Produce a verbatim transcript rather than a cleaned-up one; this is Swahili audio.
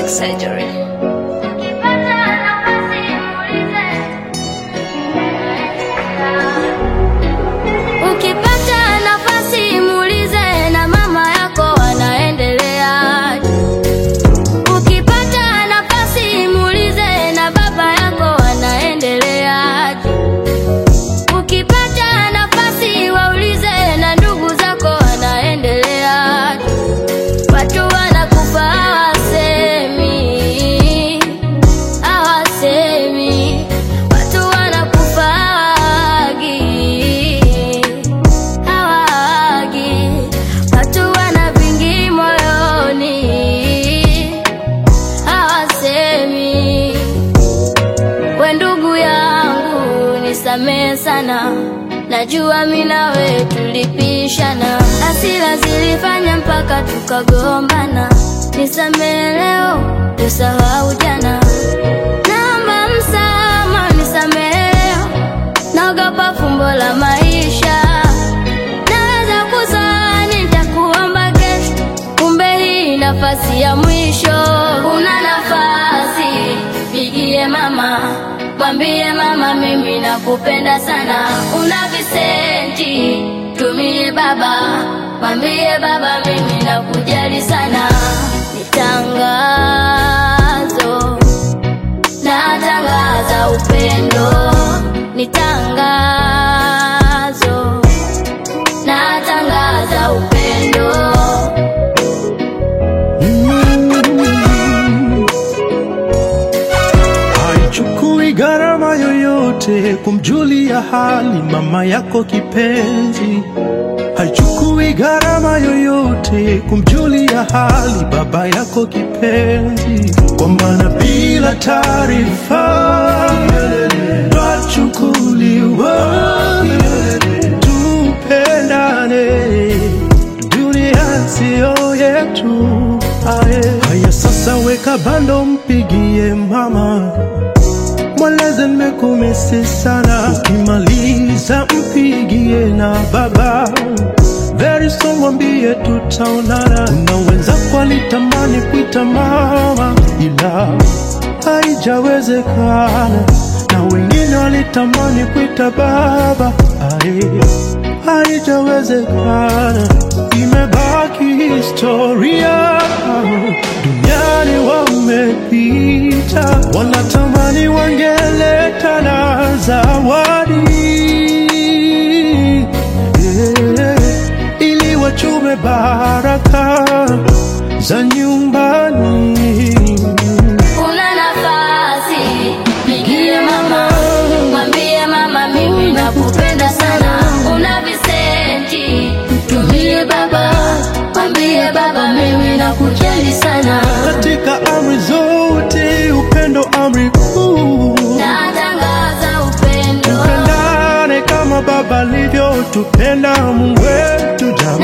Plastic surgery. Ukipata nafasi muulize na mama yako wanaendelea. Ukipata nafasi muulize na baba yako wanaendelea. Ukipata nafasi waulize na ndugu zako wanaendelea. Watu wanakufa hawasemi, hawasemi. Watu wanakufa hawagi, hawagi. Watu wana vingi moyoni, hawasemi. We ndugu yangu nisamehe sana, najua mimi nawe tulipishana. Hasira zilifanya mpaka tukagombana. Nisamehe leo, tusahau jana. Naomba msamaha, nisamehe leo. Naogopa fumbo la maisha. Naweza kuzani nitakuomba kesho, kumbe hii nafasi ya mwisho. Una nafasi, pigie mama, mwambie mama mimi nakupenda sana. Una visenti, tumie baba, mwambie baba mimi nakujali sana. Nitangazo, natangaza upendo. Nitangazo, natangaza upendo. Haichukui gharama yoyote kumjulia hali mama yako kipenzi. Haichukui gharama yoyote kumjulia hali baba yako kipenzi. Kwa maana bila taarifa twachukuliwa. Tupendane, dunia sio yetu. Haya sasa weka bando, mpigie mama, mweleze nimekumisi sana. Ukimaliza mpigie na baba, very soon mwambie tutaonana. Na wenzako walitamani kuita mama ila haijawezekana, na wengine walitamani kuita baba ae, haijawezekana. Imebaki historia, duniani wamepita. Wanatamani wangeleta na zawadi, yeah, ili wachume baraka za nyumbani. Una nafasi, pigie mama, mwambie mama mimi nakupenda sana. Una visenti, tumie baba, mwambie baba mimi nakujali sana. Katika amri zote upendo amri kuu. Natangaza upendo. Tupendane kama baba alivyotupenda, Mungu wetu.